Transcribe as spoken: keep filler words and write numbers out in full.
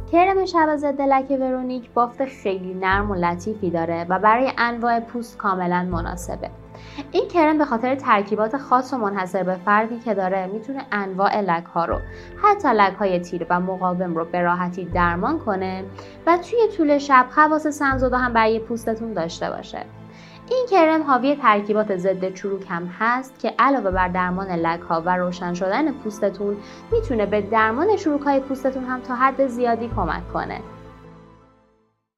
کرم شب ضد لکه ورونیک بافت خیلی نرم و لطیفی داره و برای انواع پوست کاملا مناسبه. این کرم به خاطر ترکیبات خاص و منحصر به فردی که داره میتونه انواع لک‌ها رو، حتی لک‌های تیر و مقاوم رو به راحتی درمان کنه و توی طول شب خواص سم‌زدا هم برای پوستتون داشته باشه. این کرم حاوی ترکیبات ضد چروک هم هست که علاوه بر درمان لک‌ها و روشن شدن پوستتون میتونه به درمان چروک‌های پوستتون هم تا حد زیادی کمک کنه.